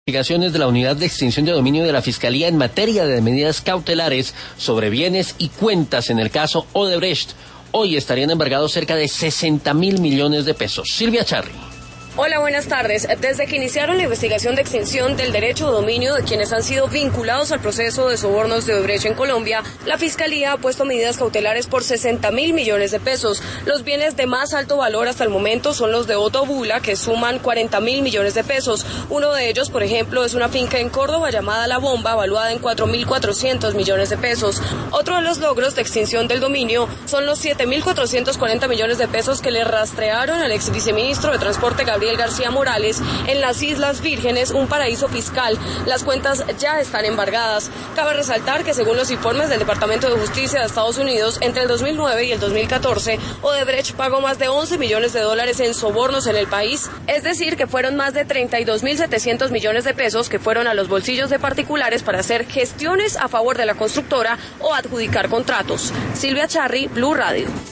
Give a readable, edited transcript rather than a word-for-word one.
Investigaciones de la Unidad de Extinción de Dominio de la Fiscalía en materia de medidas cautelares sobre bienes y cuentas en el caso Odebrecht. Hoy estarían embargados cerca de 60.000 millones de pesos. Silvia Charri. Hola, buenas tardes. Desde que iniciaron la investigación de extinción del derecho de dominio de quienes han sido vinculados al proceso de sobornos de Odebrecht en Colombia, la Fiscalía ha puesto medidas cautelares por 60.000 millones de pesos. Los bienes de más alto valor hasta el momento son los de Otto Bula, que suman 40.000 millones de pesos. Uno de ellos, por ejemplo, es una finca en Córdoba llamada La Bomba, valuada en 4.400 millones de pesos. Otro de los logros de extinción del dominio son los 7.440 millones de pesos que le rastrearon al ex viceministro de Transporte Gabriel García Morales en las Islas Vírgenes, un paraíso fiscal. Las cuentas ya están embargadas. Cabe resaltar que según los informes del Departamento de Justicia de Estados Unidos, entre el 2009 y el 2014, Odebrecht pagó más de 11 millones de dólares en sobornos en el país, es decir, que fueron más de 32.700 millones de pesos que fueron a los bolsillos de particulares para hacer gestiones a favor de la constructora o adjudicar contratos. Silvia Charri, Blue Radio.